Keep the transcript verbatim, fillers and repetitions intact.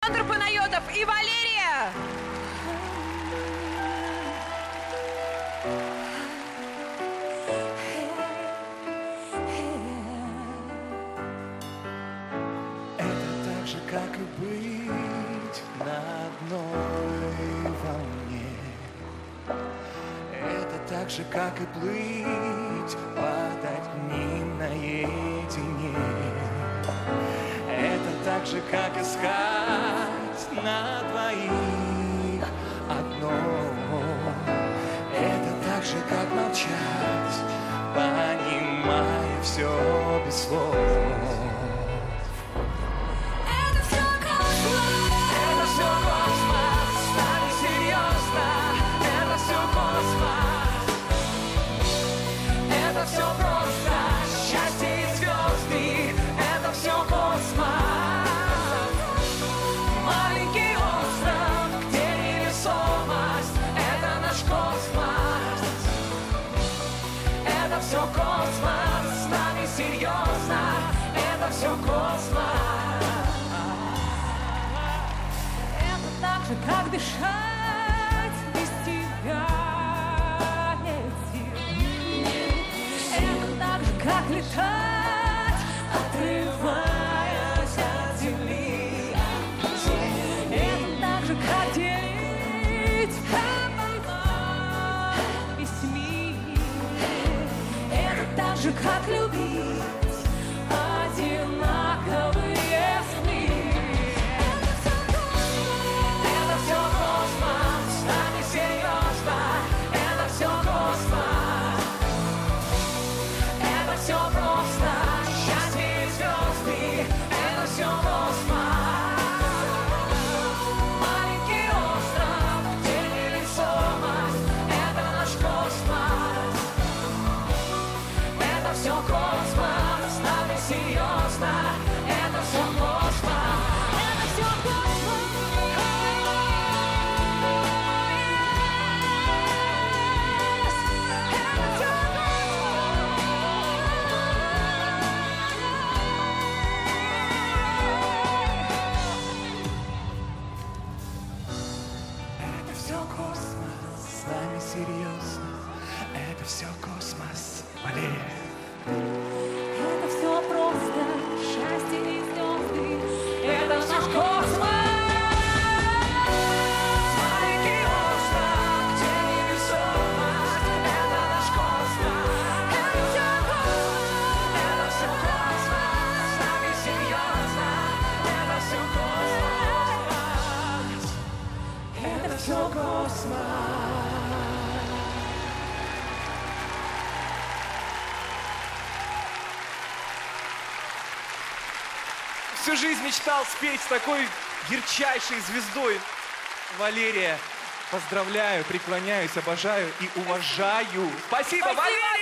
Александр Панайотов и Валерия! Это так же, как и быть на одной волне. Это так же, как и плыть под одним наедине. Это так же, как искать на двоих одно. Это так же, как молчать, понимая все без слов. Это все космос. Это все космос, стань серьезно. Это все космос. Это все просто счастье и звезды. Это все космос. Маленький остров, где невесомость. Это наш космос. Это все космос, с нами серьезно. Это все космос. Это так же, как дышать без тебя нет сил. Это так же, как летать, отрываясь от земли. Это так же, как делить пополам без семьи. Это так же, как любить одинаковые сны. Это все космос, с нами серьезно. Это все космос. Это все просто счастье и звезды. Это все космос. Маленький остров, где невесомость. Это наш космос. Это все космос, с нами серьезно. Это все космос. Это все космос. Это все космос, с нами серьезно. Это все космос. Валерия. Это все просто счастье и звезды. Это наш космос. Маленький остров, где невесомость. Это наш космос. Это все космос. Это все космос, с нами серьезно. Это все космос. Это все космос. Всю жизнь мечтал спеть с такой ярчайшей звездой. Валерия, поздравляю, преклоняюсь, обожаю и уважаю. Спасибо, Спасибо, Валерия!